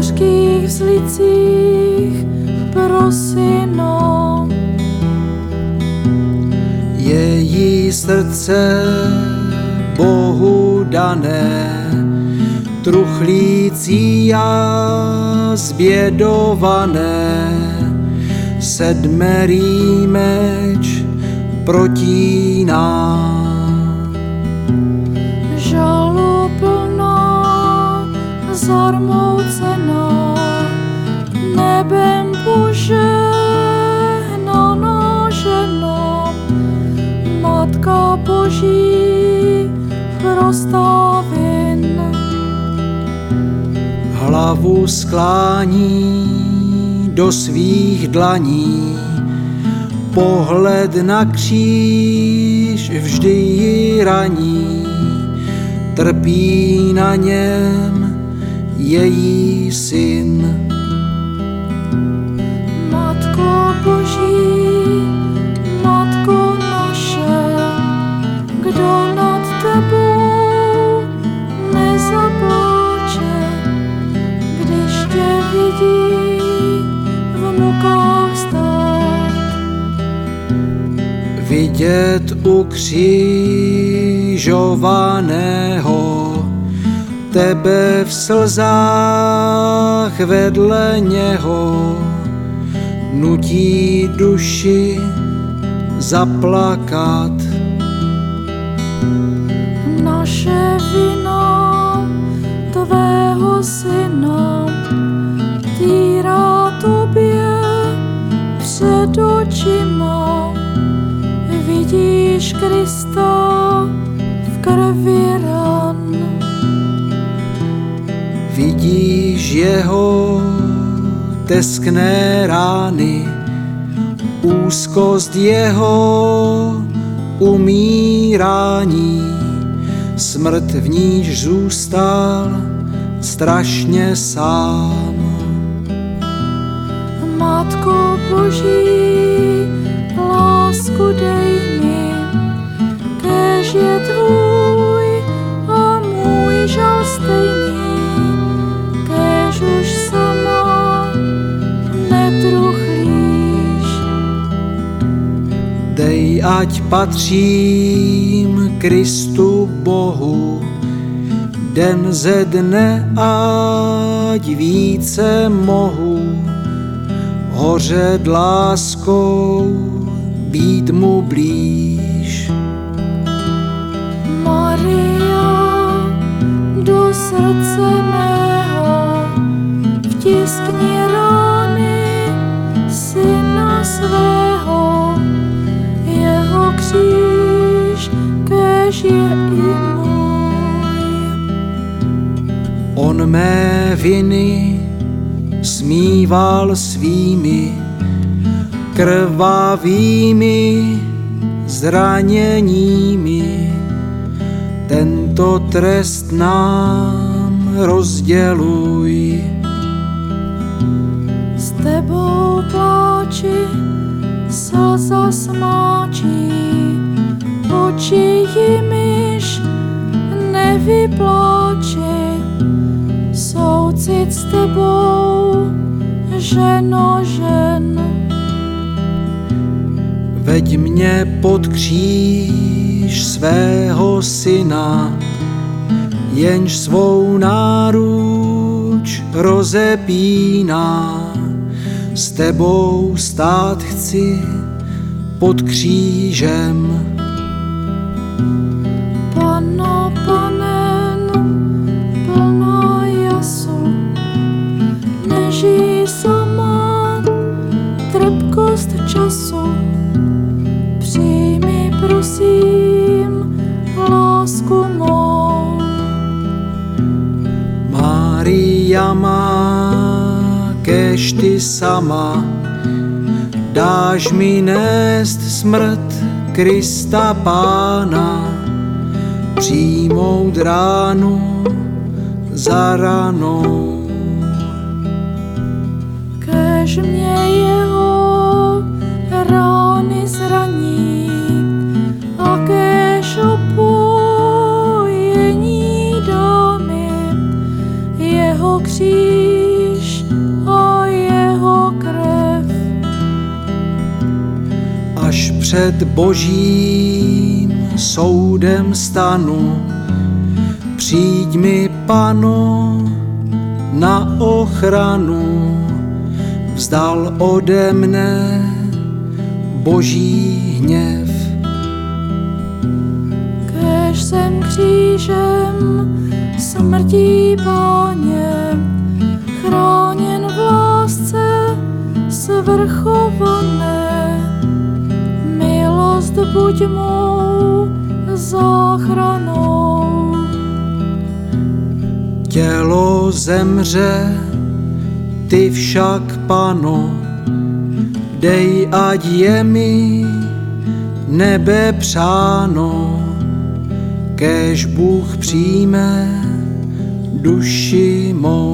hořkých vzlicích pro syna. Její srdce Bohu dané, truchlící a zbědované, sedmerý meč protíná. Žaluplná, zarmoucená, nebem požehnaná žena, Matka Boží prostá vin. Hlavu sklání do svých dlaní, pohled na kříž vždy ji raní, trpí na něm její syn. Matko Boží, Matko naše, kdo nad tebou nezapláče, když tě vidí v mukách stát. Vidět ukřižovaného, tebe v slzách vedle něho, nutí duši zaplakat. Naše vina tvého syna týrá tobě před očima. Vidíš Krista v krvi ran. Vidíš jeho teskné rány, úzkost jeho umírání, smrt v níž zůstal strašně sám. Matko Boží, lásku dej mi, kéž je tvůj a můj žal stejný, kéž už sama netruchlíš. Dej, ať patřím Kristu Bohu, den ze dne, ať více mohu hořet láskou, být mu blíž. Maria, do srdce mého vtiskni rány syna svého, jeho kříž, kéž je i můj. On mé viny smíval svými krvavými zraněními, tento trest nám rozděluj. S tebou pláči, slza smáčí, oči jimiž nevypláči, soucit s tebou, ženo žen. Veď mě pod kříž svého syna, jenž svou náruč rozepíná, s tebou stát chci pod křížem. Panno panen, plná jasu, nežij sama trpkost času, přijmi prosím lásku mou. Mária má, kéž ty sama dáš mi nést smrt Krista Pána, přijmout ránu za ranou. Kéž mě jeho rány zraní a kéž opojení dá mi jeho kříž před Božím soudem stanu. Přijď mi, Pano, na ochranu, vzdal ode mne Boží hněv. Kež jsem křížem smrtí, Páně, chráněn v lásce svrchované. Milost buď mou záchranou. Tělo zemře, ty však, Pano, dej, ať je mi nebe přáno, kéž Bůh přijme duši mou.